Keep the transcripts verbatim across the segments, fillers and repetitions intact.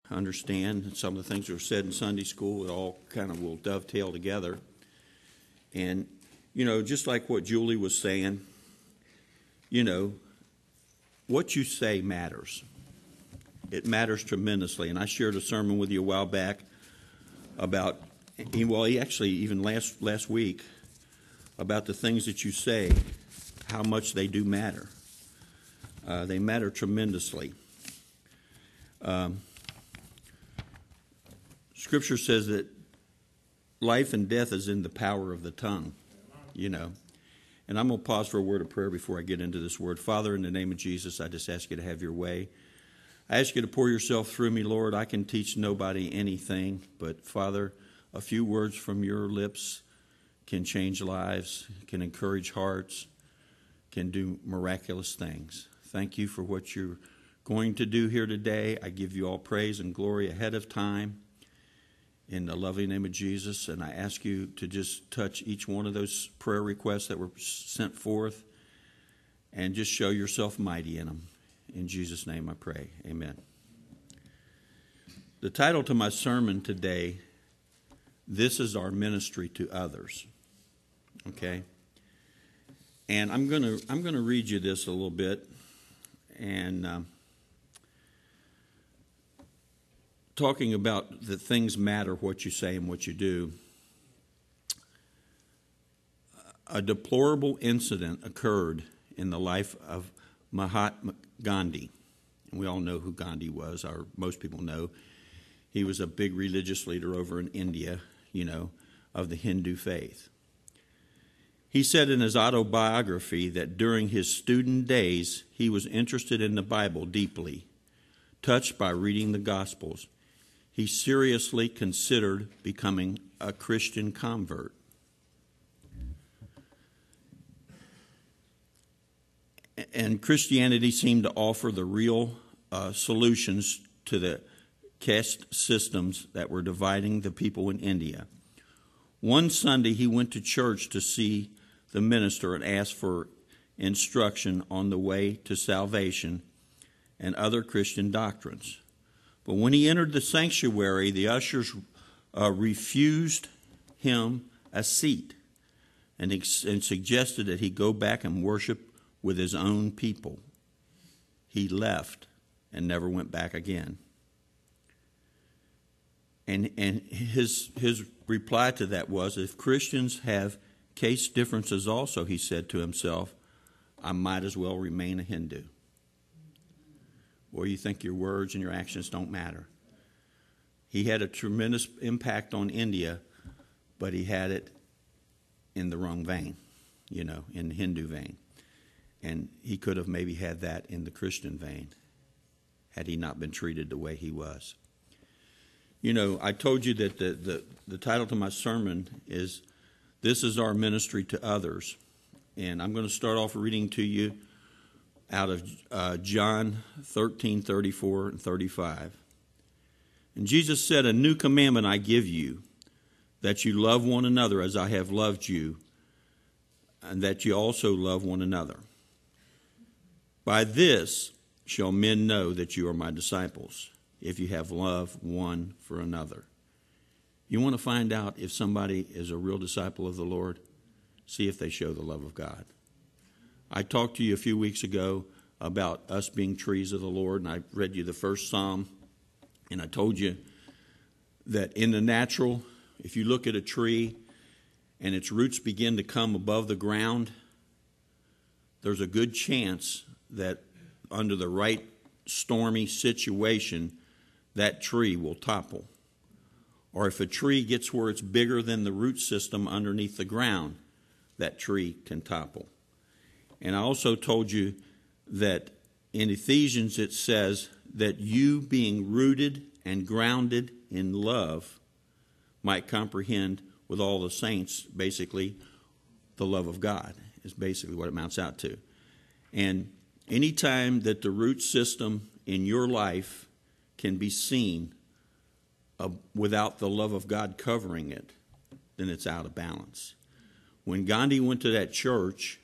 understand some of the things that were said in Sunday school. It all kind of will dovetail together. And, you know, just like what Julie was saying, you know, what you say matters. It matters tremendously. And I shared a sermon with you a while back about, well, actually even last last week, about the things that you say, how much they do matter. Uh, they matter tremendously. Um, Scripture says that life and death is in the power of the tongue, you know. And I'm going to pause for a word of prayer before I get into this word. Father, in the name of Jesus, I just ask you to have your way. I ask you to pour yourself through me, Lord. I can teach nobody anything, but Father, a few words from your lips can change lives, can encourage hearts, can do miraculous things. Thank you for what you're going to do here today. I give you all praise and glory ahead of time in the lovely name of Jesus. And I ask you to just touch each one of those prayer requests that were sent forth and just show yourself mighty in them. In Jesus' name I pray. Amen. The title to my sermon today, This is Our Ministry to Others. Okay? And I'm going to I'm going to read you this a little bit. And um, talking about that things matter, what you say and what you do. A deplorable incident occurred in the life of Mahatma Gandhi. And we all know who Gandhi was, or most people know. He was a big religious leader over in India, you know, of the Hindu faith. He said in his autobiography that during his student days, he was interested in the Bible deeply. Touched by reading the Gospels, he seriously considered becoming a Christian convert. And Christianity seemed to offer the real uh, solutions to the caste systems that were dividing the people in India. One Sunday, he went to church to see the minister and asked for instruction on the way to salvation and other Christian doctrines. But when he entered the sanctuary, the ushers uh, refused him a seat and, ex- and suggested that he go back and worship with his own people. He left and never went back again. And and his his reply to that was, if Christians have caste differences also, he said to himself, I might as well remain a Hindu. Or you think your words and your actions don't matter. He had a tremendous impact on India, but he had it in the wrong vein, you know, in the Hindu vein. And he could have maybe had that in the Christian vein had he not been treated the way he was. You know, I told you that the, the, the title to my sermon is, This is Our Ministry to Others. And I'm going to start off reading to you out of uh, John thirteen, thirty-four and thirty-five. And Jesus said, A new commandment I give you, that you love one another as I have loved you, and that you also love one another. By this shall men know that you are my disciples, if you have love one for another. You want to find out if somebody is a real disciple of the Lord? See if they show the love of God. I talked to you a few weeks ago about us being trees of the Lord, and I read you the first Psalm, and I told you that in the natural, if you look at a tree and its roots begin to come above the ground, there's a good chance that under the right stormy situation, that tree will topple. Or if a tree gets where it's bigger than the root system underneath the ground, that tree can topple. And I also told you that in Ephesians it says that you being rooted and grounded in love might comprehend with all the saints, basically, the love of God is basically what it amounts out to. And anytime that the root system in your life can be seen uh, without the love of God covering it, then it's out of balance. When Gandhi went to that church,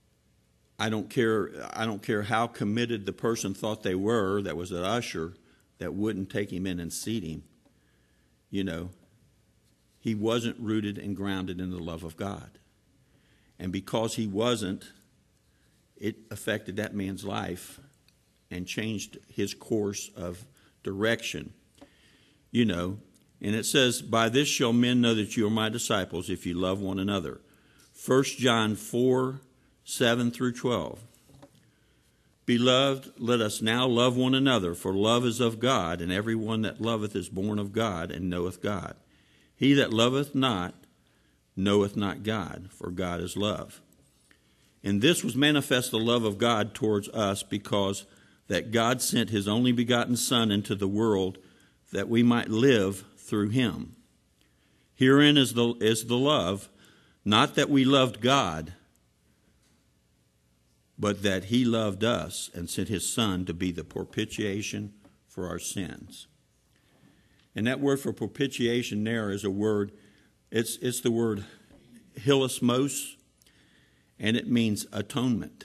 I don't care I don't care how committed the person thought they were that was an usher, that wouldn't take him in and seat him, you know, he wasn't rooted and grounded in the love of God. And because he wasn't, it affected that man's life and changed his course of direction. You know, and it says, by this shall men know that you are my disciples, if you love one another. First John four, seven through twelve. Beloved, let us now love one another, for love is of God, and every one that loveth is born of God, and knoweth God. He that loveth not knoweth not God, for God is love. And this was manifest the love of God towards us, because that God sent his only begotten Son into the world, that we might live through him. Herein is the, is the love, not that we loved God, but that he loved us and sent his Son to be the propitiation for our sins. And that word for propitiation there is a word, it's, it's the word hilasmos, and it means atonement.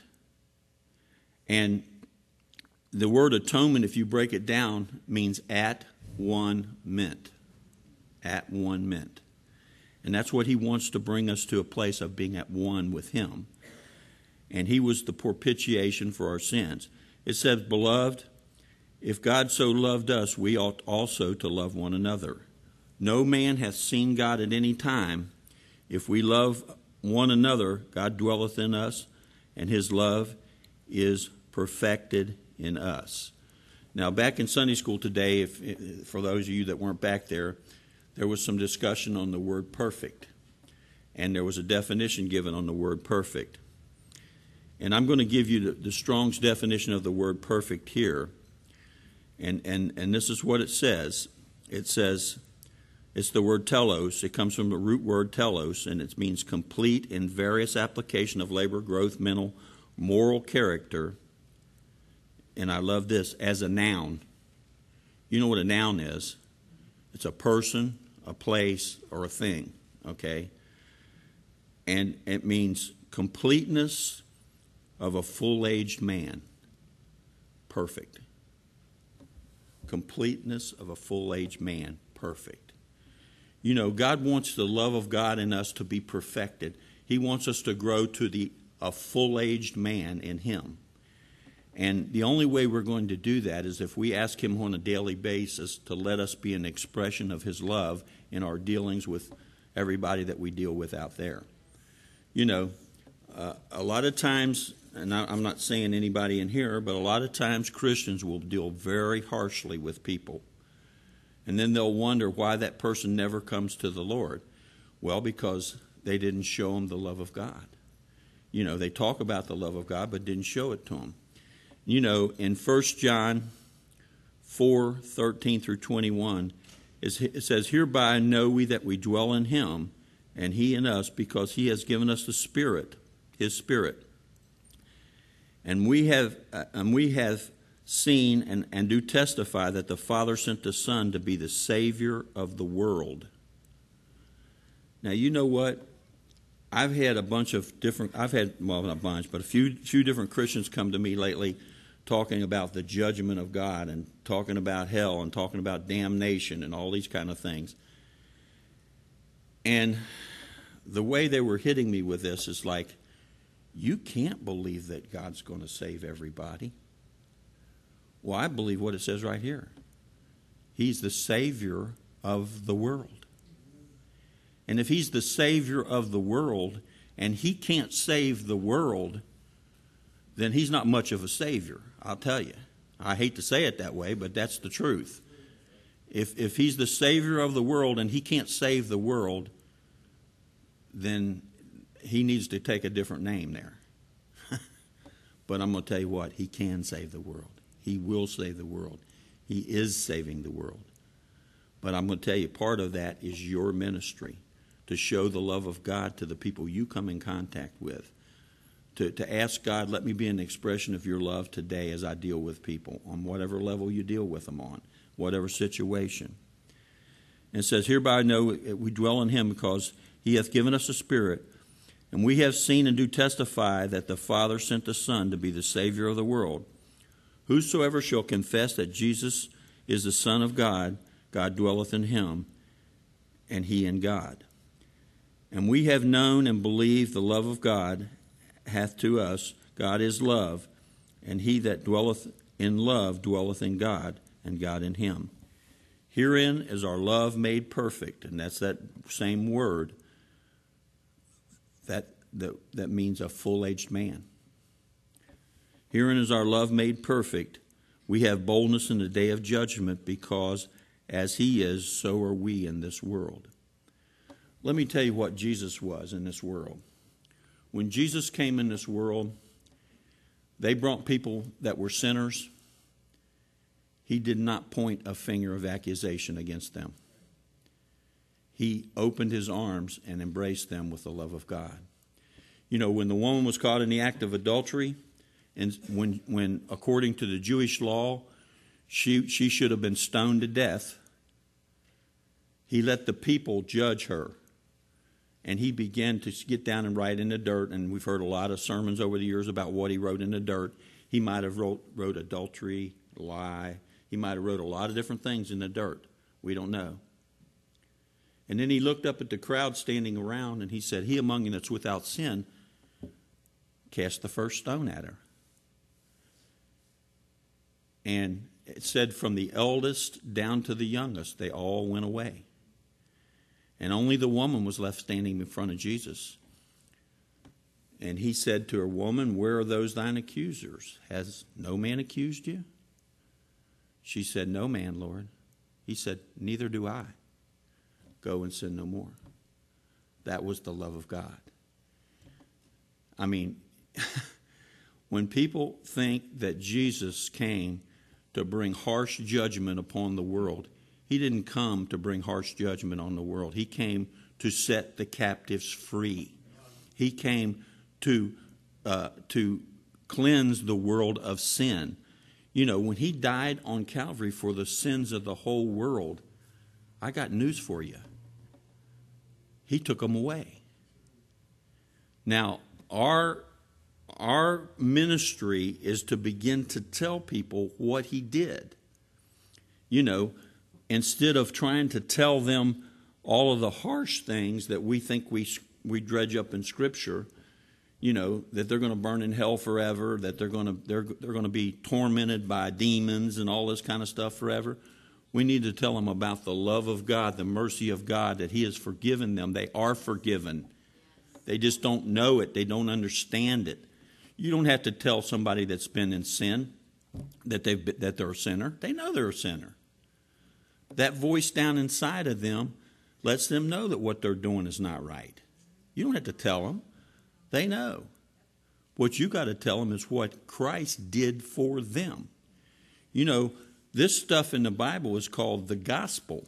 And the word atonement, if you break it down, means at one meant. At one meant. And that's what he wants to bring us to, a place of being at one with him. And he was the propitiation for our sins. It says, beloved, if God so loved us, we ought also to love one another. No man hath seen God at any time. If we love one another, God dwelleth in us, and his love is perfected in us. Now, back in Sunday school today, if, for those of you that weren't back there, there was some discussion on the word perfect. And there was a definition given on the word perfect. And I'm going to give you the, the Strong's definition of the word perfect here. And, and, and this is what it says. It says, it's the word telos. It comes from the root word telos, and it means complete in various application of labor, growth, mental, moral character. And I love this, as a noun. You know what a noun is? It's a person, a place, or a thing, okay? And it means completeness of a full-aged man. Perfect. Completeness of a full-aged man. Perfect. You know, God wants the love of God in us to be perfected. He wants us to grow to the a full-aged man in him. And the only way we're going to do that is if we ask him on a daily basis to let us be an expression of his love in our dealings with everybody that we deal with out there. You know, uh, a lot of times, and I, I'm not saying anybody in here, but a lot of times Christians will deal very harshly with people. And then they'll wonder why that person never comes to the Lord. Well, because they didn't show them the love of God. You know, they talk about the love of God, but didn't show it to them. You know, in First John four, thirteen through twenty-one, it says, hereby know we that we dwell in him, and he in us, because he has given us the Spirit, his Spirit. And we have uh, and we have seen and, and do testify that the Father sent the Son to be the Savior of the world. Now, you know what? I've had a bunch of different, I've had, well, not a bunch, but a few, few different Christians come to me lately talking about the judgment of God and talking about hell and talking about damnation and all these kind of things. And the way they were hitting me with this is like, you can't believe that God's going to save everybody. Well, I believe what it says right here. He's the Savior of the world. And if he's the Savior of the world and he can't save the world, then he's not much of a Savior, I'll tell you. I hate to say it that way, but that's the truth. If if he's the Savior of the world and he can't save the world, then he needs to take a different name there. But I'm going to tell you what, he can save the world. He will save the world. He is saving the world. But I'm going to tell you, part of that is your ministry, to show the love of God to the people you come in contact with. To, to ask God, let me be an expression of your love today as I deal with people, on whatever level you deal with them on, whatever situation. And it says, hereby know we dwell in him, because he hath given us a Spirit, and we have seen and do testify that the Father sent the Son to be the Savior of the world. Whosoever shall confess that Jesus is the Son of God, God dwelleth in him, and he in God. And we have known and believed the love of God hath to us. God is love, and he that dwelleth in love dwelleth in God, and God in him. Herein is our love made perfect, and that's that same word that, that, that means a full-aged man. Herein is our love made perfect. We have boldness in the day of judgment, because as he is, so are we in this world. Let me tell you what Jesus was in this world. When Jesus came in this world, they brought people that were sinners. He did not point a finger of accusation against them. He opened his arms and embraced them with the love of God. You know, when the woman was caught in the act of adultery, and when, when according to the Jewish law, she, she should have been stoned to death, he let the people judge her. And he began to get down and write in the dirt. And we've heard a lot of sermons over the years about what he wrote in the dirt. He might have wrote, wrote adultery, lie. He might have wrote a lot of different things in the dirt. We don't know. And then he looked up at the crowd standing around, and he said, he among you that's without sin, cast the first stone at her. And it said from the eldest down to the youngest, they all went away. And only the woman was left standing in front of Jesus. And he said to her, woman, where are those thine accusers? Has no man accused you? She said, no man, Lord. He said, neither do I. Go and sin no more. That was the love of God. I mean, when people think that Jesus came to bring harsh judgment upon the world, he didn't come to bring harsh judgment on the world. He came to set the captives free. He came to uh, to cleanse the world of sin. You know, when he died on Calvary for the sins of the whole world, I got news for you. He took them away. Now, our our ministry is to begin to tell people what he did. You know, instead of trying to tell them all of the harsh things that we think we we dredge up in Scripture, you know, that they're going to burn in hell forever, that they're going to they're they're going to be tormented by demons and all this kind of stuff forever. We need to tell them about the love of God, the mercy of God, that he has forgiven them. They are forgiven. They just don't know it. They don't understand it. You don't have to tell somebody that's been in sin that they've been, that they're a sinner. They know they're a sinner. That voice down inside of them lets them know that what they're doing is not right. You don't have to tell them. They know. What you got to tell them is what Christ did for them. You know, this stuff in the Bible is called the gospel.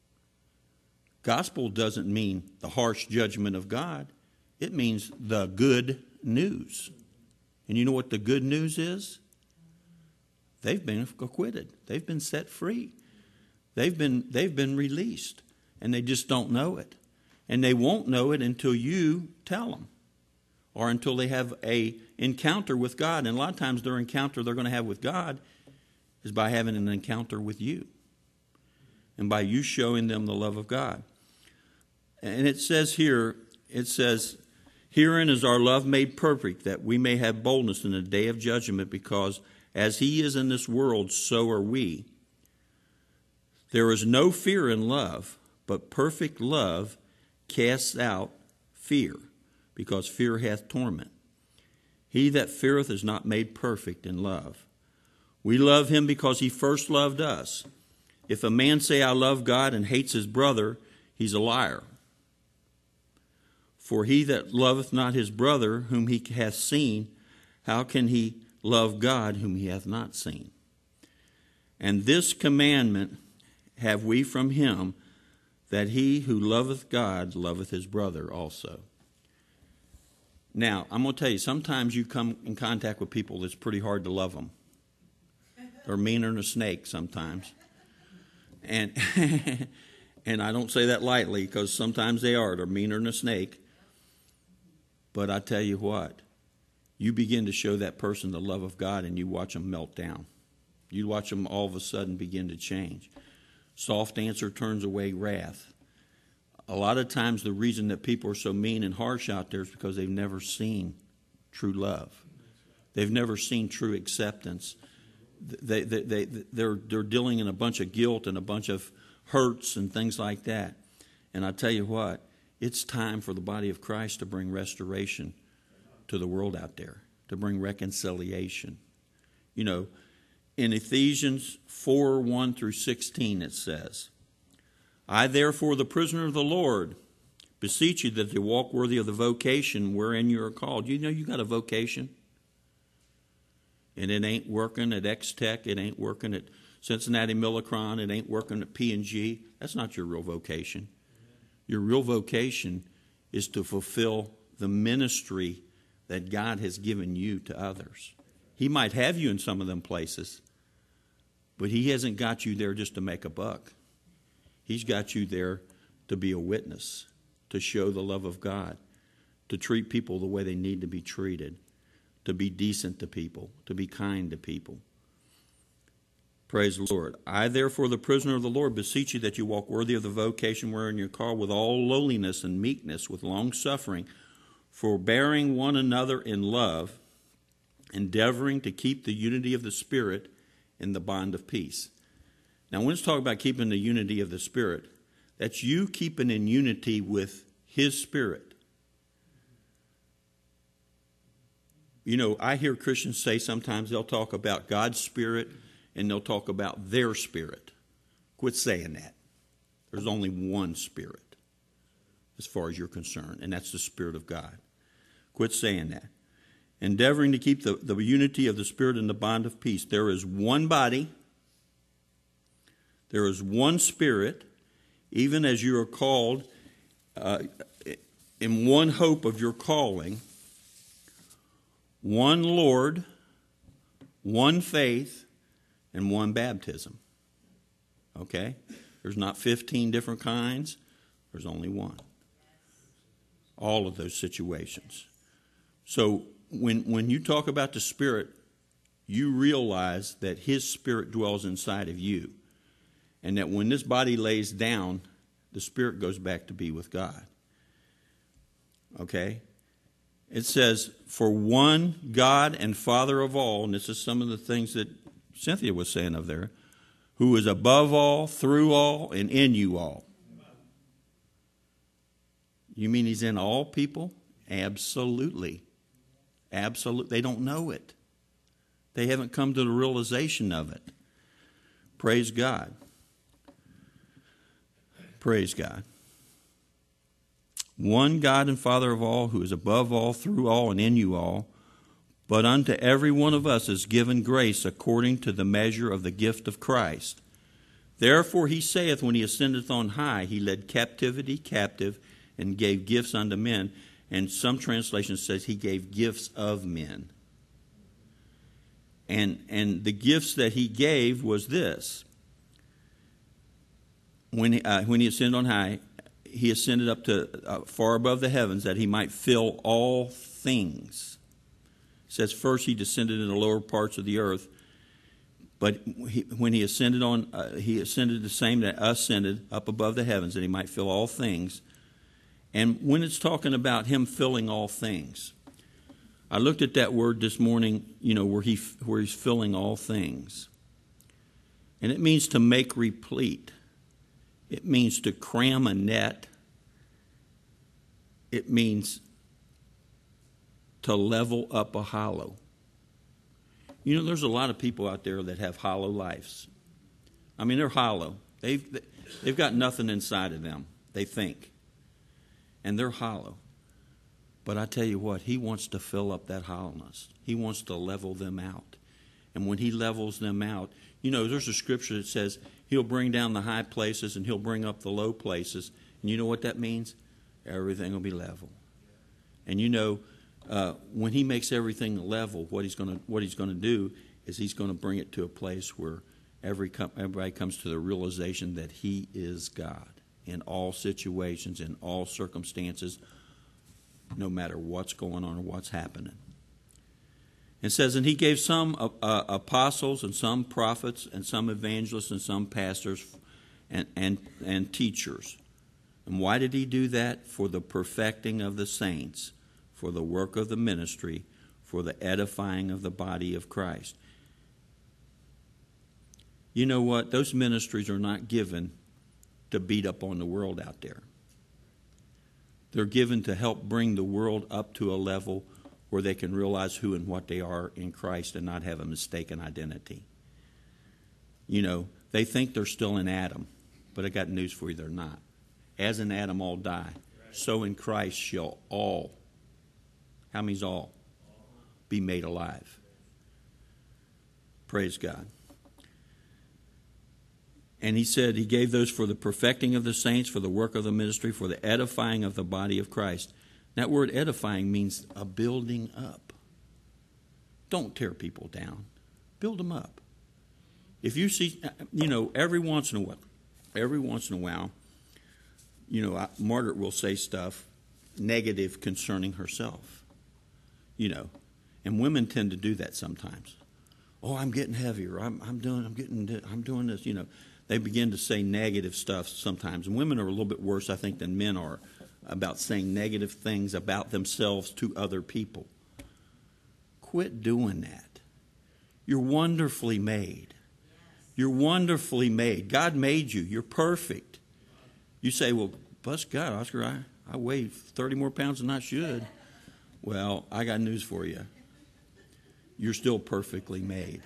Gospel doesn't mean the harsh judgment of God. It means the good news. And you know what the good news is? They've been acquitted. They've been set free. They've been they've been released, and they just don't know it. And they won't know it until you tell them, or until they have a encounter with God. And a lot of times their encounter they're going to have with God is by having an encounter with you, and by you showing them the love of God. And it says here, it says, herein is our love made perfect, that we may have boldness in the day of judgment, because as he is in this world, so are we. There is no fear in love, but perfect love casts out fear, because fear hath torment. He that feareth is not made perfect in love. We love him because he first loved us. If a man say, I love God, and hates his brother, he's a liar. For he that loveth not his brother whom he hath seen, how can he love God whom he hath not seen? And this commandment have we from him, that he who loveth God loveth his brother also. Now, I'm going to tell you, sometimes you come in contact with people that's pretty hard to love them. They're meaner than a snake sometimes. And and I don't say that lightly, because sometimes they are. They're meaner than a snake. But I tell you what, you begin to show that person the love of God, and you watch them melt down. You watch them all of a sudden begin to change. Soft answer turns away wrath. A lot of times the reason that people are so mean and harsh out there is because they've never seen true love. They've never seen true acceptance. They, they, they, they're, they're dealing in a bunch of guilt and a bunch of hurts and things like that. And I tell you what, it's time for the body of Christ to bring restoration to the world out there, to bring reconciliation. You know, in Ephesians four, one through sixteen, it says, I therefore, the prisoner of the Lord, beseech you that you walk worthy of the vocation wherein you are called. You know you got a vocation? And it ain't working at X-Tech, it ain't working at Cincinnati Millicron, it ain't working at P and G. That's not your real vocation. Your real vocation is to fulfill the ministry that God has given you to others. He might have you in some of them places, but He hasn't got you there just to make a buck. He's got you there to be a witness, to show the love of God, to treat people the way they need to be treated, to be decent to people, to be kind to people. Praise the Lord. I, therefore, the prisoner of the Lord, beseech you that you walk worthy of the vocation wherein you're called, with all lowliness and meekness, with long suffering, forbearing one another in love, endeavoring to keep the unity of the Spirit in the bond of peace. Now, when it's talking about keeping the unity of the Spirit, that's you keeping in unity with His Spirit. You know, I hear Christians say sometimes they'll talk about God's Spirit and they'll talk about their spirit. Quit saying that. There's only one Spirit as far as you're concerned, and that's the Spirit of God. Quit saying that. Endeavoring to keep the, the unity of the Spirit in the bond of peace. There is one body. There is one Spirit, even as you are called uh, in one hope of your calling, one Lord, one faith, and one baptism. Okay? There's not fifteen different kinds. There's only one. All of those situations. So when when you talk about the Spirit, you realize that His Spirit dwells inside of you. And that when this body lays down, the Spirit goes back to be with God. Okay? It says, for one God and Father of all, and this is some of the things that Cynthia was saying of there, who is above all, through all, and in you all. You mean He's in all people? Absolutely. Absolutely. They don't know it. They haven't come to the realization of it. Praise God. Praise God. One God and Father of all, who is above all, through all, and in you all. But unto every one of us is given grace according to the measure of the gift of Christ. Therefore He saith, when He ascendeth on high, He led captivity captive and gave gifts unto men. And some translations says He gave gifts of men. And, and the gifts that He gave was this. When, uh, when He ascended on high, He ascended up to uh, far above the heavens that He might fill all things. It says first He descended in the lower parts of the earth, but he, when He ascended on, uh, He ascended the same that ascended up above the heavens that He might fill all things. And when it's talking about Him filling all things, I looked at that word this morning, you know, where he where He's filling all things, and it means to make replete. It means to cram a net. It means to level up a hollow. You know, there's a lot of people out there that have hollow lives. I mean, they're hollow. They've, they've got nothing inside of them, they think. And they're hollow. But I tell you what, He wants to fill up that hollowness. He wants to level them out. And when He levels them out, you know, there's a scripture that says He'll bring down the high places and He'll bring up the low places. And you know what that means? Everything will be level. And you know, uh, when He makes everything level, what He's going to what He's going to do is He's going to bring it to a place where every everybody comes to the realization that He is God in all situations, in all circumstances, no matter what's going on or what's happening. It says, and he gave some uh, uh, apostles and some prophets and some evangelists and some pastors and, and, and teachers. And why did he do that? For the perfecting of the saints, for the work of the ministry, for the edifying of the body of Christ. You know what? Those ministries are not given to beat up on the world out there. They're given to help bring the world up to a level where they can realize who and what they are in Christ and not have a mistaken identity. You know, they think they're still in Adam, but I got news for you, they're not. As in Adam all die, so in Christ shall all, how many's all? Be made alive. Praise God. And he said he gave those for the perfecting of the saints, for the work of the ministry, for the edifying of the body of Christ. That word edifying means a building up. Don't tear people down. Build them up. If you see, you know, every once in a while, every once in a while, you know, Margaret will say stuff negative concerning herself. You know, and women tend to do that sometimes. Oh, I'm getting heavier. I'm, I'm doing. I'm getting. I'm doing this. You know, they begin to say negative stuff sometimes. And women are a little bit worse, I think, than men are about saying negative things about themselves to other people. Quit doing that. You're wonderfully made. You're wonderfully made. God made you. You're perfect. You say, well, bless God, Oscar, I, I weigh thirty more pounds than I should. Well, I got news for you. You're still perfectly made.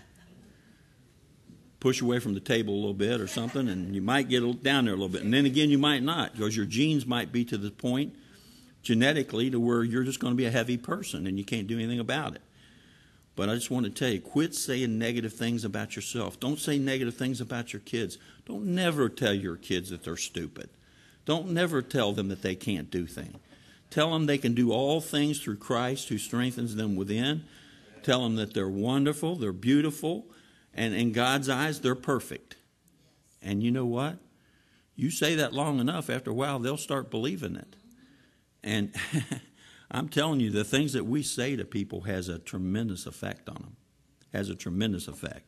Push away from the table a little bit or something, and you might get down there a little bit. And then again, you might not, because your genes might be to the point genetically to where you're just going to be a heavy person and you can't do anything about it. But I just want to tell you, quit saying negative things about yourself. Don't say negative things about your kids. Don't never tell your kids that they're stupid. Don't never tell them that they can't do things. Tell them they can do all things through Christ who strengthens them within. Tell them that they're wonderful, they're beautiful, and in God's eyes, they're perfect. And you know what? You say that long enough, after a while, they'll start believing it. And I'm telling you, the things that we say to people has a tremendous effect on them. Has a tremendous effect.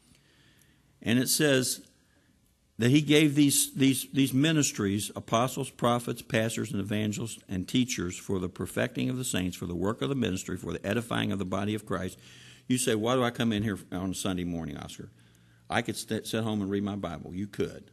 And it says that he gave these, these, these ministries, apostles, prophets, pastors, and evangelists, and teachers for the perfecting of the saints, for the work of the ministry, for the edifying of the body of Christ. You say, why do I come in here on a Sunday morning, Oscar? I could st- sit home and read my Bible. You could.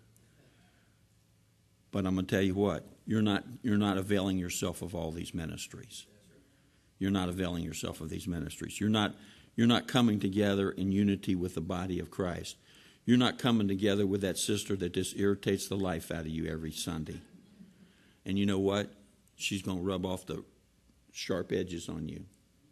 But I'm going to tell you what, you're not, you're not availing yourself of all these ministries. You're not availing yourself of these ministries. You're not, you're not coming together in unity with the body of Christ. You're not coming together with that sister that just irritates the life out of you every Sunday. And you know what? She's going to rub off the sharp edges on you.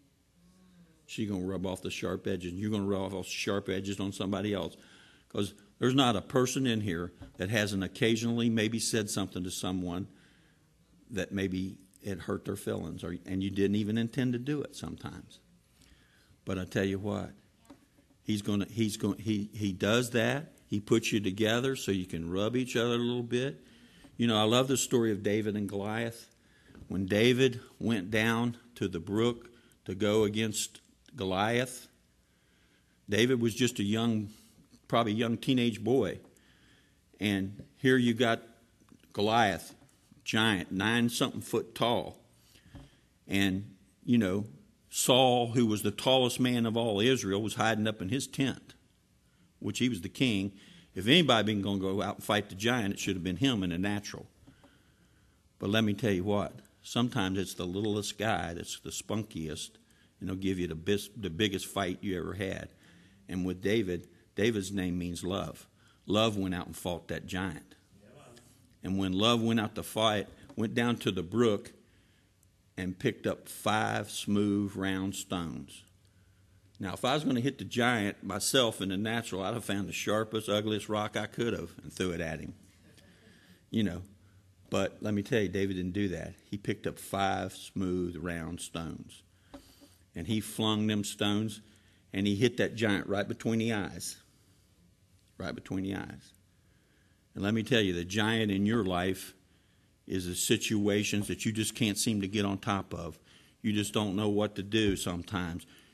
She's going to rub off the sharp edges. You're going to rub off sharp edges on somebody else. Because there's not a person in here that hasn't occasionally maybe said something to someone that maybe it hurt their feelings, or and you didn't even intend to do it sometimes. But I tell you what, he's going to he's going he he does that. He puts you together so you can rub each other a little bit. You know, I love the story of David and Goliath. When David went down to the brook to go against Goliath, David was just a young, probably young teenage boy. And here you got Goliath, giant, nine-something foot tall. And, you know, Saul, who was the tallest man of all Israel, was hiding up in his tent, which he was the king. If anybody been going to go out and fight the giant, it should have been him in the natural. But let me tell you what, sometimes it's the littlest guy that's the spunkiest, and he'll give you the, bis- the biggest fight you ever had. And with David, David's name means love. Love went out and fought that giant. And when love went out to fight, went down to the brook and picked up five smooth, round stones. Now, if I was going to hit the giant myself in the natural, I'd have found the sharpest, ugliest rock I could have and threw it at him. You know, but let me tell you, David didn't do that. He picked up five smooth, round stones. And he flung them stones, and he hit that giant right between the eyes. Right between the eyes. And let me tell you, the giant in your life is the situations that you just can't seem to get on top of. You just don't know what to do sometimes.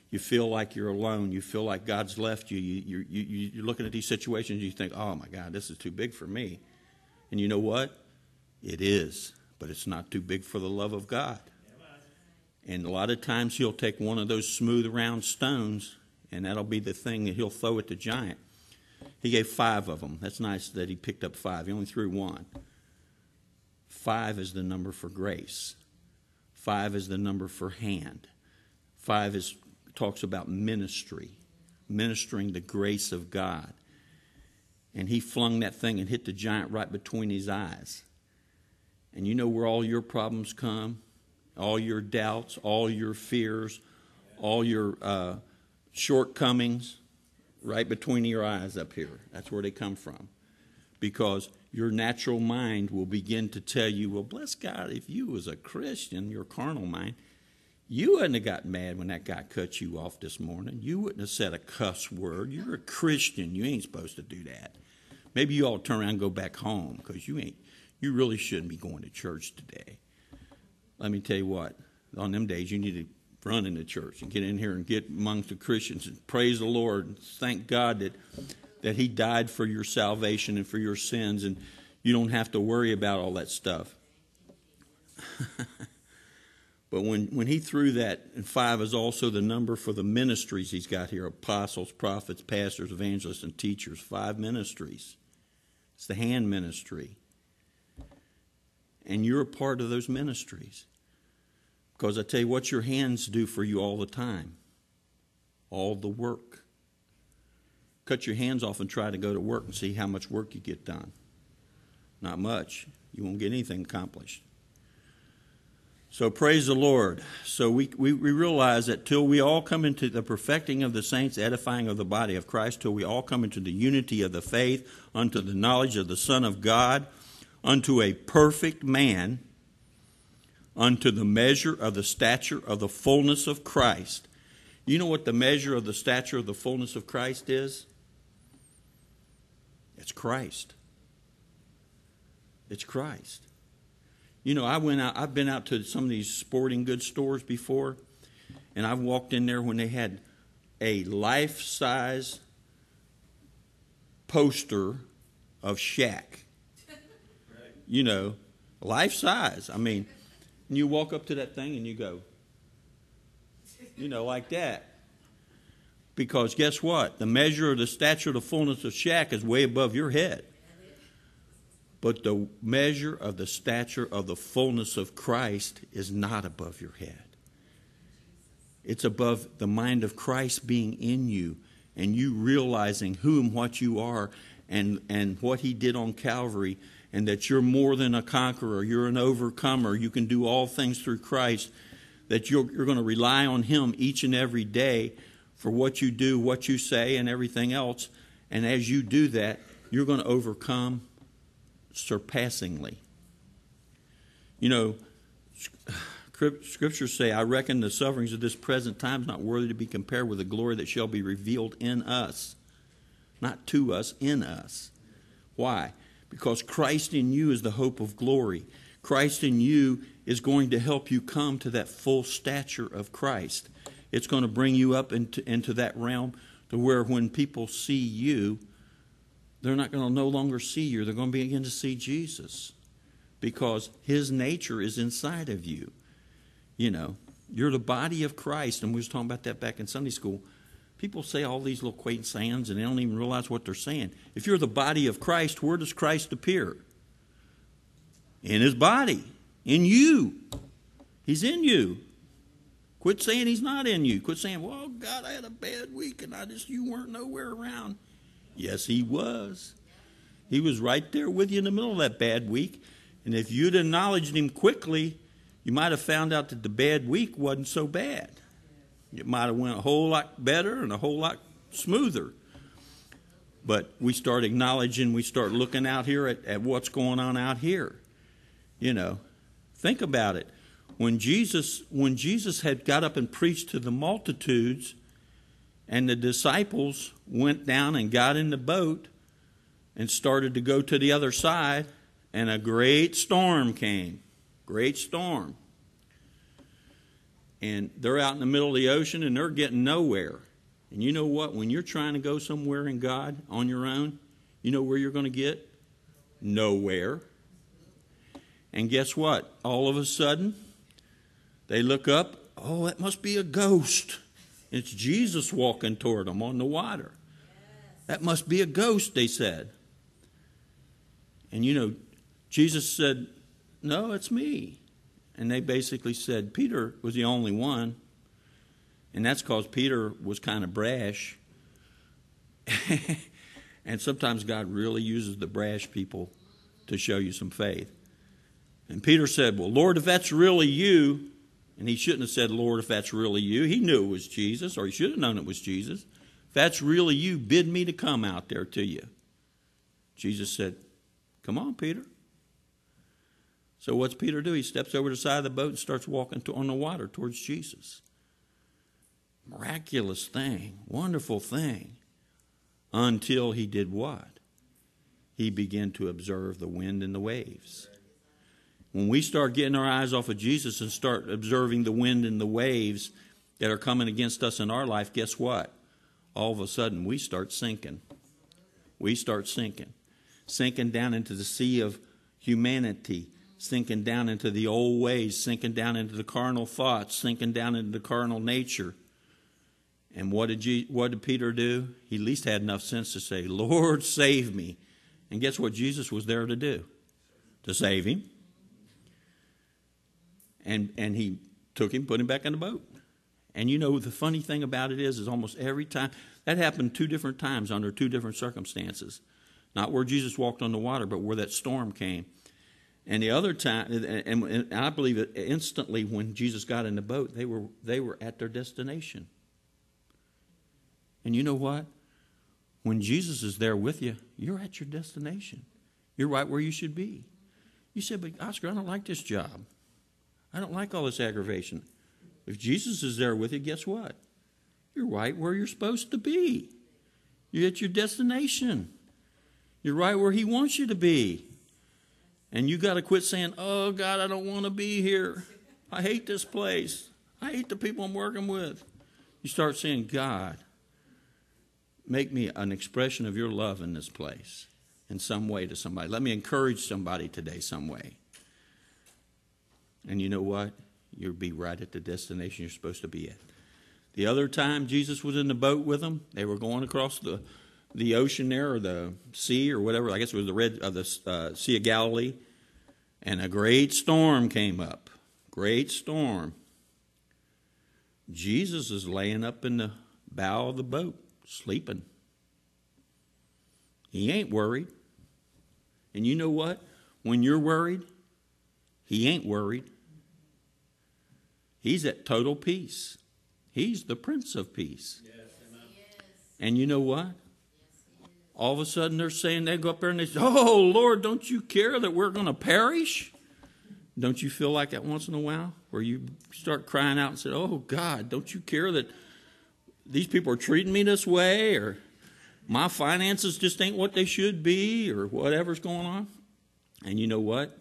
You feel like you're alone. You feel like God's left you. You, you, you. You're looking at these situations, you think, oh, my God, this is too big for me. And you know what? It is, but it's not too big for the love of God. And a lot of times he'll take one of those smooth, round stones, and that'll be the thing that he'll throw at the giant. He gave five of them. That's nice that he picked up five. He only threw one. Five is the number for grace. Five is the number for hand. Five is talks about ministry, ministering the grace of God. And he flung that thing and hit the giant right between his eyes. And you know where all your problems come? All your doubts, all your fears, all your uh, shortcomings, right between your eyes up here. That's where they come from. Because your natural mind will begin to tell you, well, bless God, if you was a Christian, your carnal mind, you wouldn't have got mad when that guy cut you off this morning. You wouldn't have said a cuss word. You're a Christian. You ain't supposed to do that. Maybe you ought to turn around and go back home because you ain't. You really shouldn't be going to church today. Let me tell you what. On them days, you need to run into church and get in here and get amongst the Christians and praise the Lord and thank God that that he died for your salvation and for your sins, and you don't have to worry about all that stuff. But when, when he threw that, and five is also the number for the ministries he's got here, apostles, prophets, pastors, evangelists, and teachers. Five ministries. It's the hand ministry. And you're a part of those ministries. Because I tell you what your hands do for you all the time. All the work. Cut your hands off and try to go to work and see how much work you get done. Not much. You won't get anything accomplished. So praise the Lord. So we, we, we realize that till we all come into the perfecting of the saints, edifying of the body of Christ, till we all come into the unity of the faith, unto the knowledge of the Son of God, unto a perfect man, unto the measure of the stature of the fullness of Christ. You know what the measure of the stature of the fullness of Christ is? It's Christ. It's Christ. You know, I went out, I've been out to some of these sporting goods stores before, and I've walked in there when they had a life-size poster of Shaq. You know, life-size. I mean, and you walk up to that thing and you go, you know, like that. Because guess what? The measure of the stature of the fullness of Shaq is way above your head. But the measure of the stature of the fullness of Christ is not above your head. It's above the mind of Christ being in you and you realizing who and what you are and, and what he did on Calvary, and that you're more than a conqueror. You're an overcomer. You can do all things through Christ, that you're, you're going to rely on him each and every day for what you do, what you say, and everything else. And as you do that, you're going to overcome surpassingly. You know, scriptures say, I reckon the sufferings of this present time is not worthy to be compared with the glory that shall be revealed in us. Not to us, in us. Why? Because Christ in you is the hope of glory. Christ in you is going to help you come to that full stature of Christ. It's going to bring you up into, into that realm to where when people see you, they're not going to no longer see you. They're going to begin to see Jesus because his nature is inside of you. You know, you're the body of Christ, and we was talking about that back in Sunday school. People say all these little quaint sayings, and they don't even realize what they're saying. If you're the body of Christ, where does Christ appear? In his body, in you. He's in you. Quit saying he's not in you. Quit saying, well, God, I had a bad week, and I just you weren't nowhere around. Yes, he was. He was right there with you in the middle of that bad week. And if you'd acknowledged him quickly, you might have found out that the bad week wasn't so bad. It might have went a whole lot better and a whole lot smoother. But we start acknowledging, we start looking out here at, at what's going on out here. You know, think about it. When Jesus, when Jesus had got up and preached to the multitudes, and the disciples went down and got in the boat and started to go to the other side, and a great storm came. Great storm. And they're out in the middle of the ocean and they're getting nowhere. And you know what? When you're trying to go somewhere in God on your own, you know where you're going to get? Nowhere. And guess what? All of a sudden, they look up. Oh, that must be a ghost. It's Jesus walking toward them on the water. That must be a ghost, they said. And you know, Jesus said, no, it's me. And they basically said Peter was the only one. And that's because Peter was kind of brash. And sometimes God really uses the brash people to show you some faith. And Peter said, well, Lord, if that's really you, and he shouldn't have said, Lord, if that's really you. He knew it was Jesus, or he should have known it was Jesus. If that's really you, bid me to come out there to you. Jesus said, come on, Peter. So what's Peter do? He steps over the side of the boat and starts walking to, on the water towards Jesus. Miraculous thing, wonderful thing. Until he did what? He began to observe the wind and the waves. When we start getting our eyes off of Jesus and start observing the wind and the waves that are coming against us in our life, guess what? All of a sudden, we start sinking. We start sinking. Sinking down into the sea of humanity, sinking down into the old ways, sinking down into the carnal thoughts, sinking down into the carnal nature. And what did, Je- what did Peter do? He at least had enough sense to say, Lord, save me. And guess what Jesus was there to do? To save him. And and he took him, put him back in the boat. And you know, the funny thing about it is, is almost every time, that happened two different times under two different circumstances. Not where Jesus walked on the water, but where that storm came. And the other time, and, and I believe that instantly when Jesus got in the boat, they were they were at their destination. And you know what? When Jesus is there with you, you're at your destination. You're right where you should be. You said, but Oscar, I don't like this job. I don't like all this aggravation. If Jesus is there with you, guess what? You're right where you're supposed to be. You're at your destination. You're right where he wants you to be. And you got to quit saying, oh, God, I don't want to be here. I hate this place. I hate the people I'm working with. You start saying, God, make me an expression of your love in this place in some way to somebody. Let me encourage somebody today some way. And you know what? You'll be right at the destination you're supposed to be at. The other time Jesus was in the boat with them, they were going across the, the ocean there, or the sea, or whatever. I guess it was the red of the uh, Sea of Galilee. And a great storm came up. Great storm. Jesus is laying up in the bow of the boat, sleeping. He ain't worried. And you know what? When you're worried, he ain't worried. He's at total peace. He's the Prince of Peace. Yes, and you know what? All of a sudden they're saying, they go up there and they say, oh, Lord, don't you care that we're going to perish? Don't you feel like that once in a while? Where you start crying out and say, oh, God, don't you care that these people are treating me this way? Or my finances just ain't what they should be? Or whatever's going on? And you know what?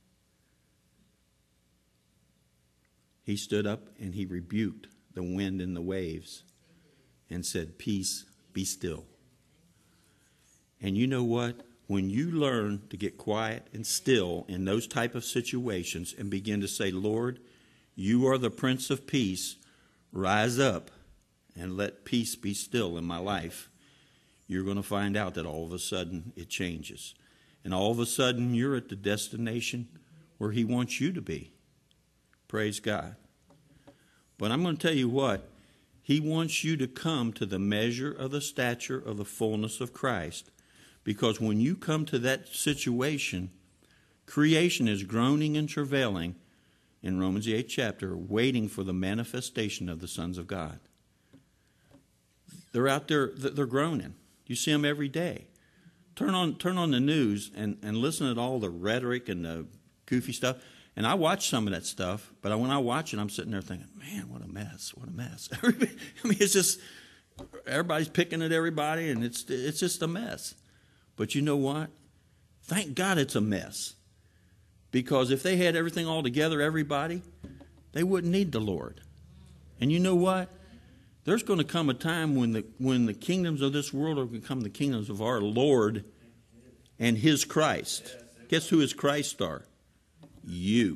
He stood up and he rebuked the wind and the waves and said, peace, be still. And you know what? When you learn to get quiet and still in those type of situations and begin to say, Lord, you are the Prince of Peace, rise up and let peace be still in my life, you're going to find out that all of a sudden it changes. And all of a sudden you're at the destination where he wants you to be. Praise God. But I'm going to tell you what, he wants you to come to the measure of the stature of the fullness of Christ. Because when you come to that situation, creation is groaning and travailing in Romans the eighth chapter, waiting for the manifestation of the sons of God. They're out there, they're groaning. You see them every day. Turn on turn on the news and, and listen to all the rhetoric and the goofy stuff. And I watch some of that stuff, but when I watch it, I'm sitting there thinking, man, what a mess, what a mess. I mean, it's just, everybody's picking at everybody, and it's it's just a mess. But you know what? Thank God it's a mess. Because if they had everything all together, everybody, they wouldn't need the Lord. And you know what? There's going to come a time when the when the kingdoms of this world will become the kingdoms of our Lord and His Christ. Guess who His Christ are? You.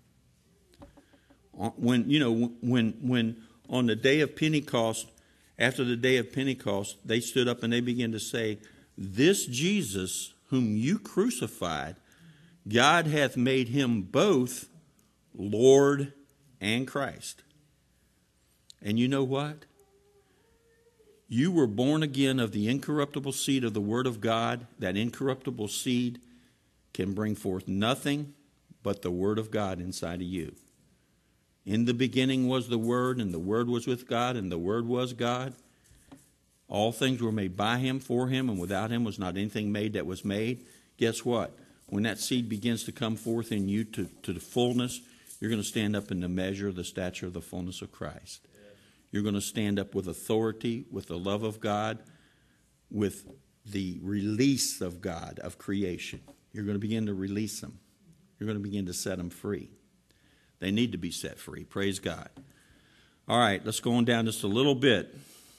When you know when when on the day of Pentecost, after the day of Pentecost, they stood up and they began to say, "This Jesus whom you crucified, God hath made him both Lord and Christ." And you know what? You were born again of the incorruptible seed of the Word of God. That incorruptible seed can bring forth nothing but the Word of God inside of you. In the beginning was the Word, and the Word was with God, and the Word was God. All things were made by Him, for Him, and without Him was not anything made that was made. Guess what? When that seed begins to come forth in you to, to the fullness, you're going to stand up in the measure of the stature of the fullness of Christ. You're going to stand up with authority, with the love of God, with the release of God, of creation. You're going to begin to release them. You're going to begin to set them free. They need to be set free. Praise God. All right, let's go on down just a little bit.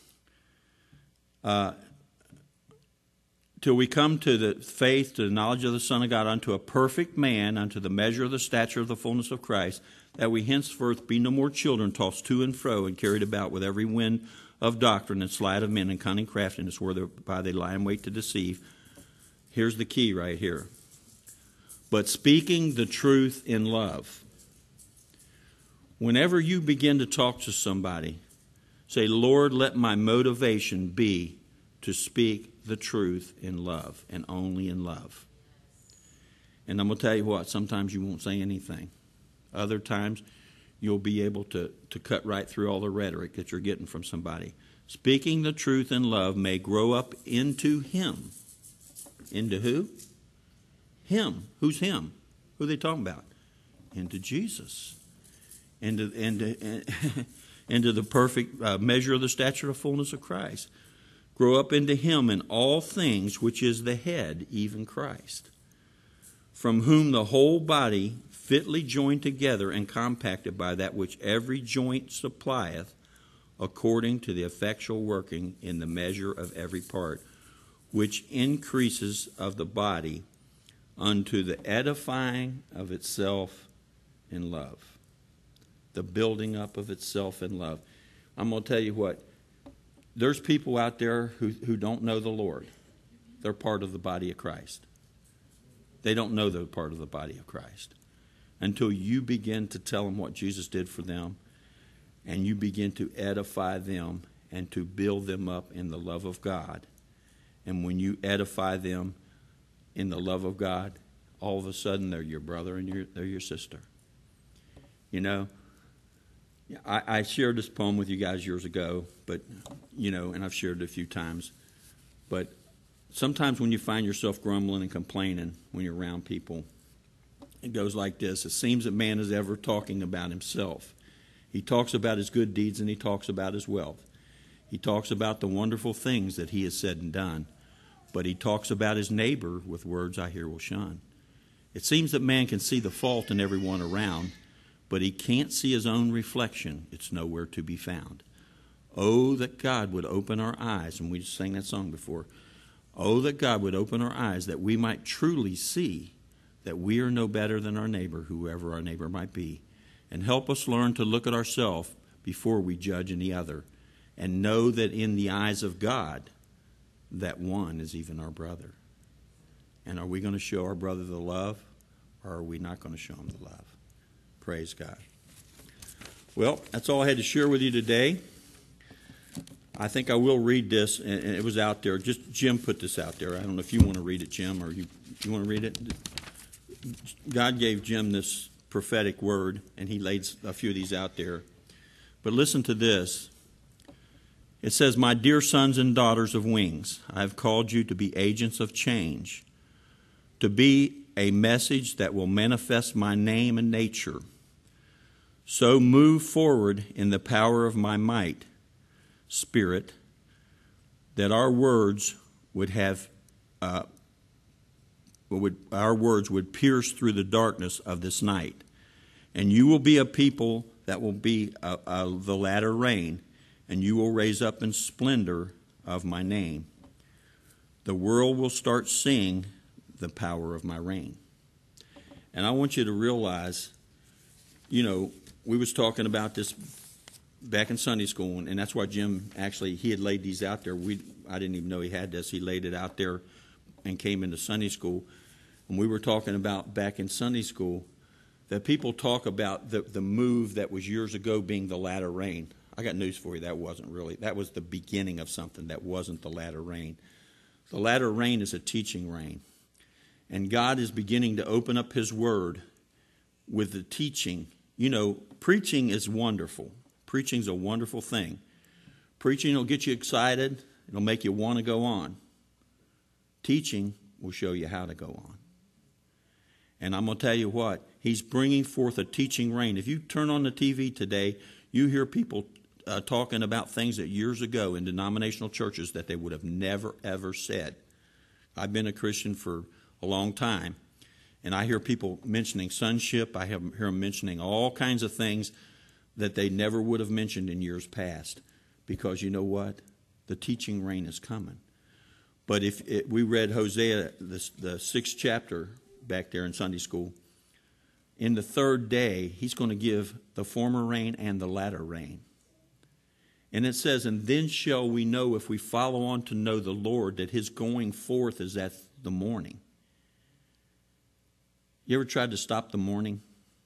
Uh, till we come to the faith, to the knowledge of the Son of God, unto a perfect man, unto the measure of the stature of the fullness of Christ, that we henceforth be no more children, tossed to and fro, and carried about with every wind of doctrine, and sleight of men, and cunning craftiness, whereby they lie in wait to deceive. Here's the key right here. But speaking the truth in love. Whenever you begin to talk to somebody, say, "Lord, let my motivation be to speak the truth in love, and only in love." And I'm going to tell you what, sometimes you won't say anything. Other times, you'll be able to, to cut right through all the rhetoric that you're getting from somebody. Speaking the truth in love may grow up into Him. Into who? Him. Who's Him? Who are they talking about? Into Jesus. Into, into, into the perfect uh, measure of the stature of fullness of Christ. Grow up into Him in all things, which is the head, even Christ, from whom the whole body, fitly joined together and compacted by that which every joint supplieth, according to the effectual working in the measure of every part, which increases of the body unto the edifying of itself in love. The building up of itself in love. I'm going to tell you what, there's people out there who, who don't know the Lord. They're part of the body of Christ. They don't know they're part of the body of Christ. Until you begin to tell them what Jesus did for them, and you begin to edify them and to build them up in the love of God. And when you edify them in the love of God, all of a sudden they're your brother and your, they're your sister. You know, I, I shared this poem with you guys years ago, but, you know, and I've shared it a few times. But sometimes when you find yourself grumbling and complaining when you're around people, it goes like this. It seems that man is ever talking about himself. He talks about his good deeds and he talks about his wealth. He talks about the wonderful things that he has said and done. But he talks about his neighbor with words I hear will shun. It seems that man can see the fault in everyone around, but he can't see his own reflection. It's nowhere to be found. Oh, that God would open our eyes, and we just sang that song before. Oh, that God would open our eyes that we might truly see that we are no better than our neighbor, whoever our neighbor might be, and help us learn to look at ourselves before we judge any other, and know that in the eyes of God, that one is even our brother. And are we going to show our brother the love, or are we not going to show him the love? Praise God. Well, that's all I had to share with you today. I think I will read this, and it was out there. Just Jim put this out there. I don't know if you want to read it, Jim, or you, you want to read it? God gave Jim this prophetic word, and he laid a few of these out there. But listen to this. It says, "My dear sons and daughters of wings, I have called you to be agents of change, to be a message that will manifest my name and nature. So move forward in the power of my might, Spirit, that our words would have uh, would our words would pierce through the darkness of this night, and you will be a people that will be uh, uh, the latter rain, and you will raise up in splendor of my name. The world will start seeing the power of my reign. And I want you to realize, you know, we was talking about this back in Sunday school, and that's why Jim actually, he had laid these out there. We I didn't even know he had this. He laid it out there and came into Sunday school. And we were talking about back in Sunday school that people talk about the, the move that was years ago being the latter rain. I got news for you. That wasn't really. That was the beginning of something. That wasn't the latter rain. The latter rain is a teaching rain. And God is beginning to open up his word with the teaching. You know, preaching is wonderful. Preaching is a wonderful thing. Preaching will get you excited. It'll make you want to go on. Teaching will show you how to go on. And I'm going to tell you what, he's bringing forth a teaching rain. If you turn on the T V today, you hear people uh, talking about things that years ago in denominational churches that they would have never, ever said. I've been a Christian for a long time, and I hear people mentioning sonship. I have, hear them mentioning all kinds of things that they never would have mentioned in years past. Because you know what? The teaching rain is coming. But if it, we read Hosea, the, the sixth chapter back there in Sunday school, in the third day, he's going to give the former rain and the latter rain. And it says, and then shall we know if we follow on to know the Lord, that his going forth is at the morning. You ever tried to stop the morning?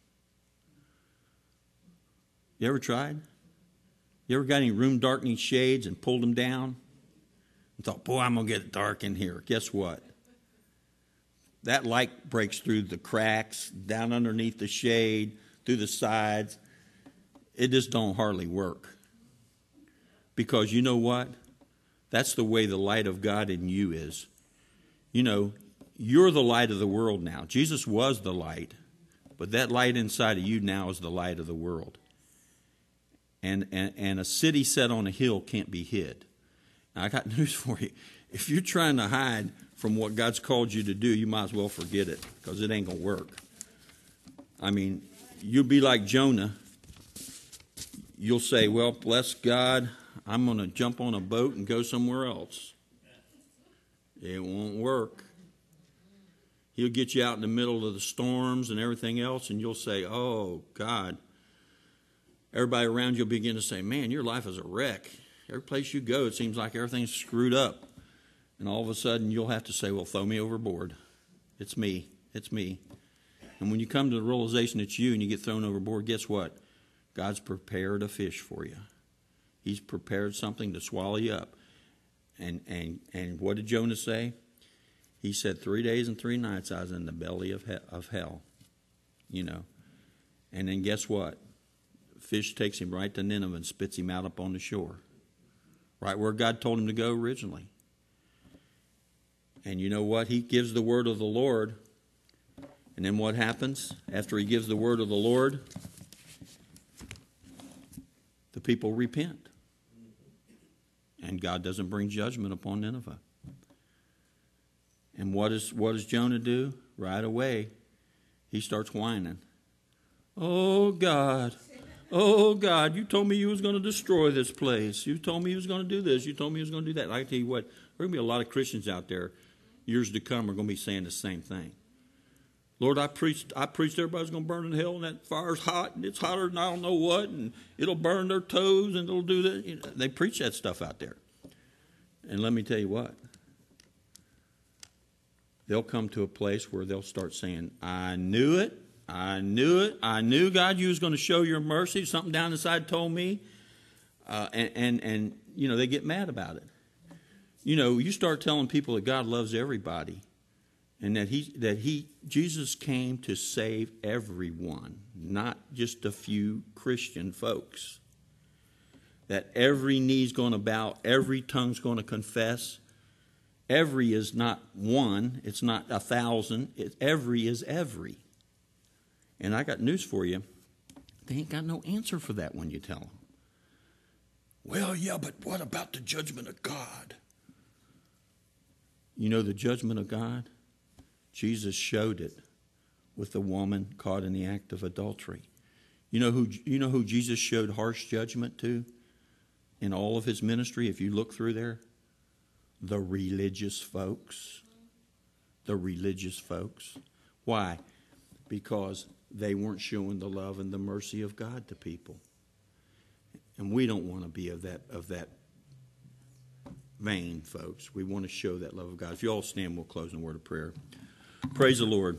You ever tried? You ever got any room darkening shades and pulled them down? And thought, boy, I'm going to get it dark in here. Guess what? That light breaks through the cracks, down underneath the shade, through the sides. It just don't hardly work. Because you know what? That's the way the light of God in you is. You know, you're the light of the world now. Jesus was the light, but that light inside of you now is the light of the world. And, and, and a city set on a hill can't be hid. Now, I got news for you. If you're trying to hide from what God's called you to do, you might as well forget it, because it ain't going to work. I mean, you'll be like Jonah. You'll say, well, bless God, I'm going to jump on a boat and go somewhere else. It won't work. He'll get you out in the middle of the storms and everything else, and you'll say, oh, God. Everybody around you will begin to say, man, your life is a wreck. Every place you go, it seems like everything's screwed up. And all of a sudden, you'll have to say, well, throw me overboard. It's me. It's me. And when you come to the realization it's you and you get thrown overboard, guess what? God's prepared a fish for you. He's prepared something to swallow you up. And and and what did Jonah say? He said, three days and three nights I was in the belly of he- of hell. You know. And then guess what? Fish takes him right to Nineveh and spits him out up on the shore. Right where God told him to go originally. And you know what? He gives the word of the Lord. And then what happens after he gives the word of the Lord? The people repent. And God doesn't bring judgment upon Nineveh. And what, is, what does Jonah do? Right away, he starts whining. Oh, God. Oh, God, you told me you was going to destroy this place. You told me you was going to do this. You told me you was going to do that. I tell you what, there are going to be a lot of Christians out there, years to come, are going to be saying the same thing. Lord, I preached, I preached everybody's going to burn in hell, and that fire's hot, and it's hotter than I don't know what, and it'll burn their toes, and it'll do that. You know, they preach that stuff out there. And let me tell you what. They'll come to a place where they'll start saying, I knew it. I knew it. I knew, God, you was going to show your mercy. Something down inside told me. Uh, and, and, and, you know, they get mad about it. You know, you start telling people that God loves everybody and that he, that he, Jesus came to save everyone, not just a few Christian folks. That every knee's going to bow, every tongue's going to confess. Every is not one. It's not a thousand. It, every is every. And I got news for you. They ain't got no answer for that when you tell them. Well, yeah, but what about the judgment of God? You know the judgment of God? Jesus showed it with the woman caught in the act of adultery. You know who you know who Jesus showed harsh judgment to in all of his ministry, if you look through there? The religious folks. The religious folks. Why? Because they weren't showing the love and the mercy of God to people. And we don't want to be of that of that vein, folks. We want to show that love of God. If you all stand, we'll close in a word of prayer. Praise the Lord.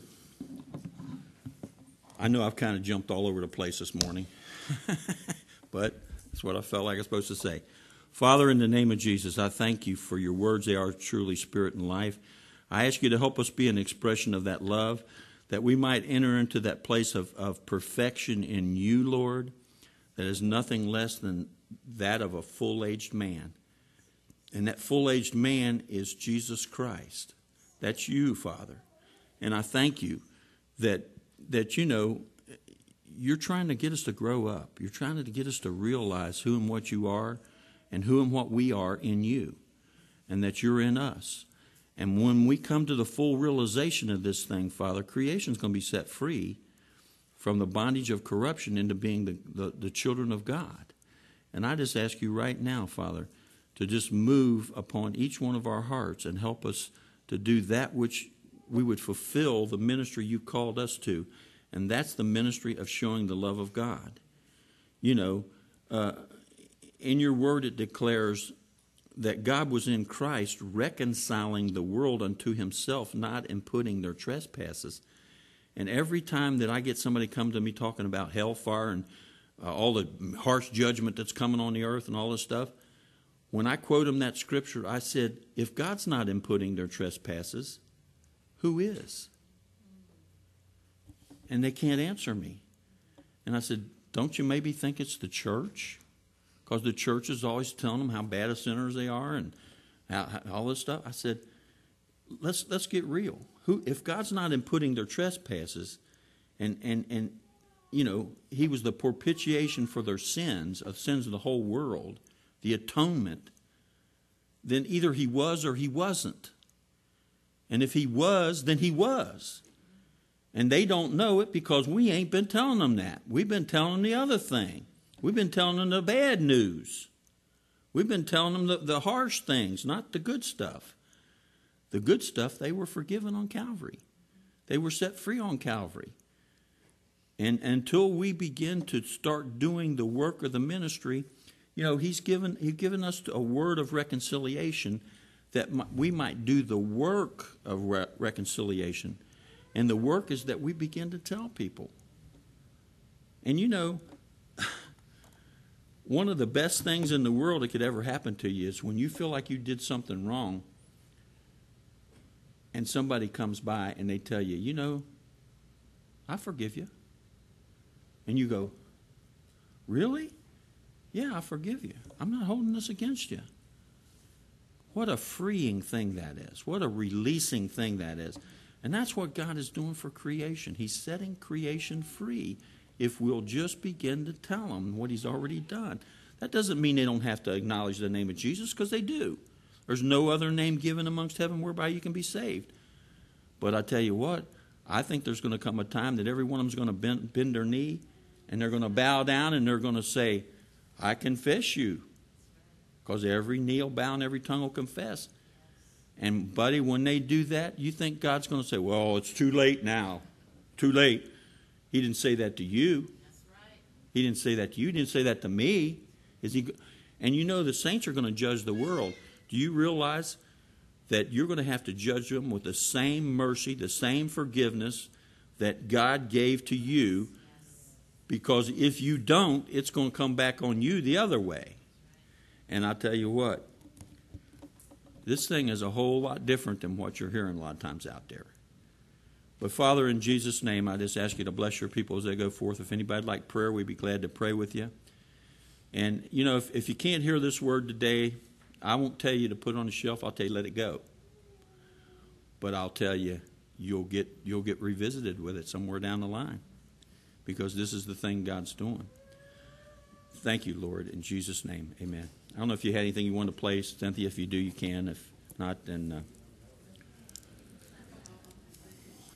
I know I've kind of jumped all over the place this morning, but that's what I felt like I was supposed to say. Father, in the name of Jesus, I thank you for your words. They are truly spirit and life. I ask you to help us be an expression of that love, that we might enter into that place of, of perfection in you, Lord, that is nothing less than that of a full-aged man. And that full-aged man is Jesus Christ. That's you, Father. And I thank you that that, you know, you're trying to get us to grow up. You're trying to get us to realize who and what you are and who and what we are in you, and that you're in us. And when we come to the full realization of this thing, Father, creation's going to be set free from the bondage of corruption into being the, the, the children of God. And I just ask you right now, Father, to just move upon each one of our hearts and help us to do that which we would fulfill the ministry you called us to, and that's the ministry of showing the love of God. You know, uh, in your word it declares that God was in Christ reconciling the world unto himself, not imputing their trespasses. And every time that I get somebody come to me talking about hellfire and uh, all the harsh judgment that's coming on the earth and all this stuff, when I quote them that scripture, I said, if God's not imputing their trespasses, who is? And they can't answer me. And I said, don't you maybe think it's the church? Because the church is always telling them how bad of sinners they are and how, how, all this stuff. I said, let's let's get real. Who, if God's not imputing their trespasses, and and and you know, he was the propitiation for their sins, of sins of the whole world, the atonement, then either he was or he wasn't. And if he was, then he was. And they don't know it because we ain't been telling them that. We've been telling them the other thing. We've been telling them the bad news. We've been telling them the, the harsh things, not the good stuff. The good stuff, they were forgiven on Calvary. They were set free on Calvary. And until we begin to start doing the work of the ministry, you know, he's given, he's given us a word of reconciliation, that we might do the work of re- reconciliation. And the work is that we begin to tell people. And you know, one of the best things in the world that could ever happen to you is when you feel like you did something wrong and somebody comes by and they tell you, you know, I forgive you. And you go, really? Yeah, I forgive you. I'm not holding this against you. What a freeing thing that is. What a releasing thing that is. And that's what God is doing for creation. He's setting creation free if we'll just begin to tell them what he's already done. That doesn't mean they don't have to acknowledge the name of Jesus, because they do. There's no other name given amongst heaven whereby you can be saved. But I tell you what, I think there's going to come a time that every one of them is going to bend, bend their knee, and they're going to bow down, and they're going to say, I confess you. Because every knee will bow and every tongue will confess. And, buddy, when they do that, you think God's going to say, well, it's too late now. Too late. He didn't say that to you. That's right. He didn't say that to you. He didn't say that to me. Is he? And you know the saints are going to judge the world. Do you realize that you're going to have to judge them with the same mercy, the same forgiveness that God gave to you? Because if you don't, it's going to come back on you the other way. And I tell you what, this thing is a whole lot different than what you're hearing a lot of times out there. But Father, in Jesus' name, I just ask you to bless your people as they go forth. If anybody'd like prayer, we'd be glad to pray with you. And, you know, if, if you can't hear this word today, I won't tell you to put it on the shelf. I'll tell you let it go. But I'll tell you, you'll get you'll get revisited with it somewhere down the line. Because this is the thing God's doing. Thank you, Lord, in Jesus' name. Amen. I don't know if you had anything you wanted to play, Cynthia. If you do, you can. If not, then... Uh,